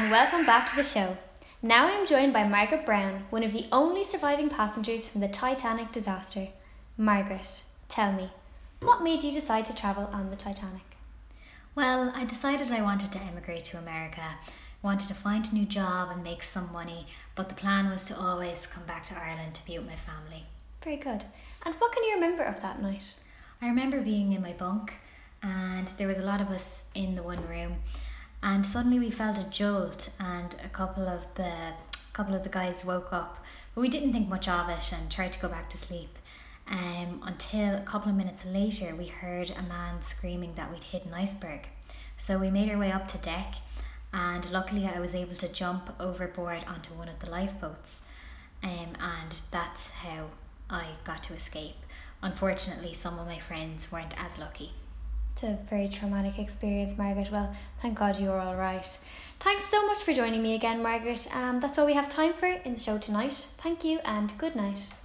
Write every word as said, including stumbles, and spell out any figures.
and welcome back to the show. Now I am joined by Margaret Brown, one of the only surviving passengers from the Titanic disaster. Margaret, tell me, what made you decide to travel on the Titanic? Well, I decided I wanted to emigrate to America. I wanted to find a new job and make some money, but the plan was to always come back to Ireland to be with my family. Very good. And what can you remember of that night? I remember being in my bunk and there was a lot of us in the one room, and suddenly we felt a jolt and a couple of the couple of the guys woke up, but we didn't think much of it and tried to go back to sleep. Um, until a couple of minutes later we heard a man screaming that we'd hit an iceberg. So we made our way up to deck, and luckily I was able to jump overboard onto one of the lifeboats, um, and that's how I got to escape. Unfortunately, some of my friends weren't as lucky. It's a very traumatic experience, Margaret. Well, thank God you were all right. Thanks so much for joining me again, Margaret. Um, that's all we have time for in the show tonight. Thank you and good night.